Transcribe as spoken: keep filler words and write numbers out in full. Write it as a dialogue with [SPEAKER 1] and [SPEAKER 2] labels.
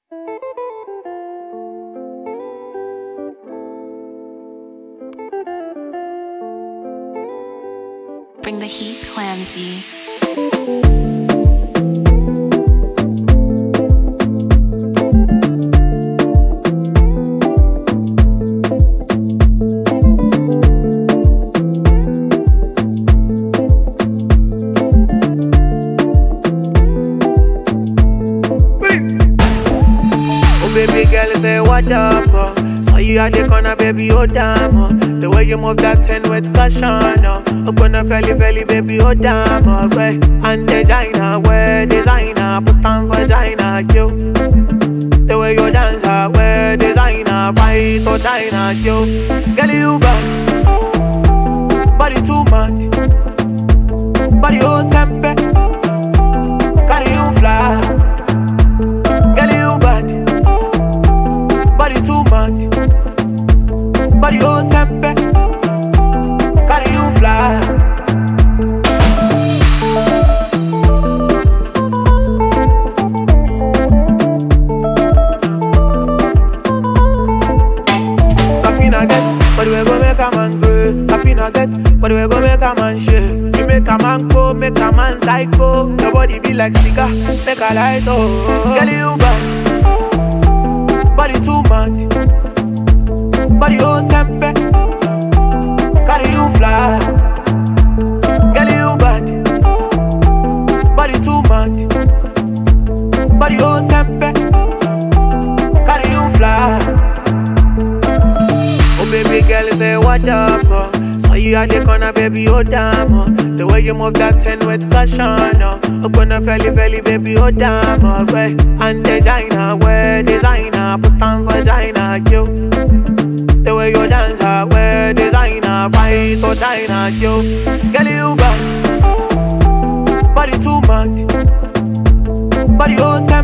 [SPEAKER 1] Bring the heat, Clamsy.
[SPEAKER 2] Baby girl, say what up, uh. Saw you at the corner, baby, oh damn, uh. The way you move that ten with caution, uh. Up on a felly, felly, baby, oh damn, uh. Way and designer, wear designer, put on vagina, yo. The way you dance, uh, wear designer, fight or China, yo. Girl, you bad, body too much, body oh sempe, carry you fly. Girl, you bad, body too much, body oh sempe, carry you fly. Safina get, but we go make a man grow. Safina get, but we go make a man shake. You make a man go, make a man psycho. Your body be like cigar, make a light oh. Girl, you bad, body too much, body oh sempe, carry you fly. Girl, you bad, body too much, body oh sempe, carry you fly. Oh baby girl, say what up, uh. Saw you at the corner, baby, oh damn, uh. The way you move that ten with caution, uh. Up on a felly, felly, baby, oh damn, uh. Way and designer, wear designer, put on vagina, yo. The way you dance, uh, wear designer, fight or China, yo. Girl, you bad, body too much, body oh